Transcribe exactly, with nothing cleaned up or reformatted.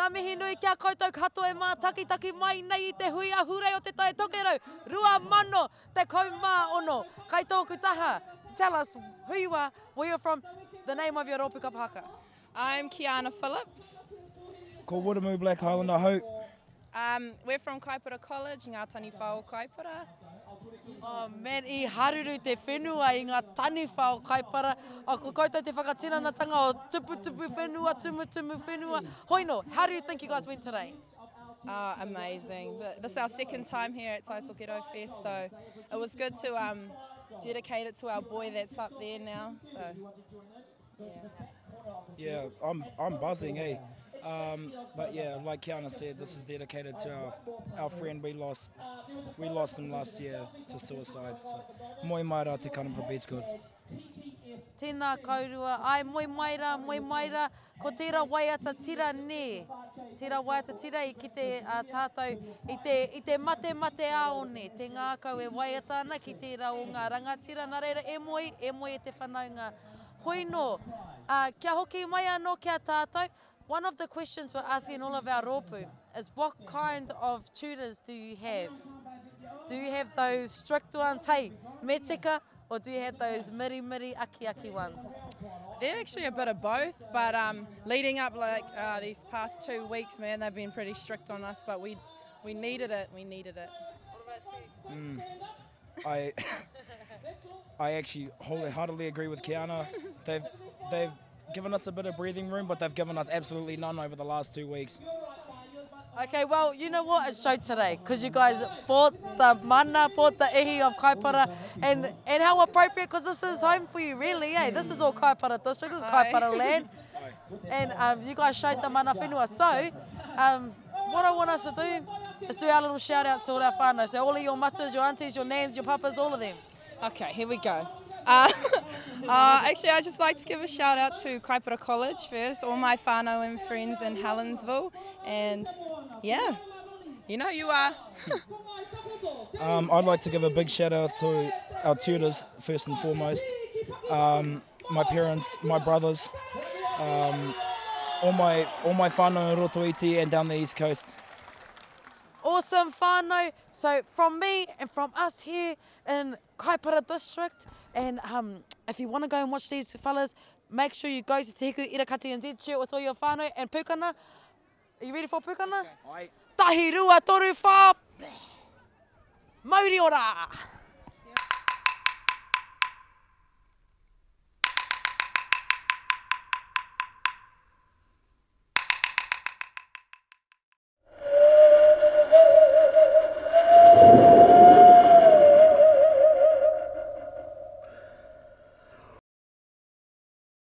Ngā mihi nui kia koutou katoa e mā taki taki mai nei I te hui a hurei o te tae tokerau. Rua mano te kau mā ono. Kai tōku taha. Tell us who you are, where you're from, the name of your rōpuka pākara. I'm Kiana Phillips. Ko Wiramu Black Highlander Hau. Um, we're from Kaipara College, Ngā Tani Whao Kaipara. Oh man, I haruru te whenua I ngā tani whao Kaipara. O ko koutou te whakatinanatanga o tupu tupu whenua, tumu tumu whenua. Hoino, how do you think you guys went today? Uh, amazing. This is our second time here at Tai Tokerau Fest, so it was good to um, dedicate it to our boy that's up there now. So, yeah. Yeah, I'm I'm buzzing, eh? Um, but yeah, like Kiana said, this is dedicated to our, our friend we lost. We lost him last year to suicide. So, moi mai rā te Kanapa Beach Good. Tēnā kaurua, ai moi mai rā, moi mai rā, ko tērā waiata tira ne. Tērā waiata tira I ki te uh, tātou, I te, I te mate mate aone, te ngākau e waiata ana ki tērā o ngā rangatira. Nā reira, e moi, e moi e te whanaunga. Hoino, uh, kia hoki mai anō kia tātou. One of the questions we're asking all of our rōpū is what kind of tutors do you have? Do you have those strict ones, hey, me tika, or do you have those miri miri aki aki ones? They're actually a bit of both, but um, leading up like uh, these past two weeks, man, they've been pretty strict on us, but we we needed it, we needed it. What about you? Mm. I I actually wholeheartedly agree with Kiana. They've they've given us a bit of breathing room, but they've given us absolutely none over the last two weeks. Okay, well, you know what? It showed today because you guys bought the mana, bought the ihi of Kaipara, and, and how appropriate because this is home for you, really, eh? This is all Kaipara district, this is Kaipara land. And um, you guys showed the mana whenua. So, um, what I want us to do is do our little shout outs to all our whānau. So all of your matas, your aunties, your nans, your papas, all of them. Okay, here we go. Uh, uh, actually, I'd just like to give a shout out to Kaipara College first, all my whānau and friends in Helensville, and yeah, you know you are. um, I'd like to give a big shout out to our tutors first and foremost, um, my parents, my brothers, um, all my all my whānau in Rotoiti and down the East Coast. Awesome whānau. So from me and from us here in Kaipara district, and um, if you want to go and watch these fellas, make sure you go to Te Hiku Irakati N Z, share it with all your whānau and pūkana. Are you ready for pūkana? Aye. Tahi rua toru whā. Mauri ora!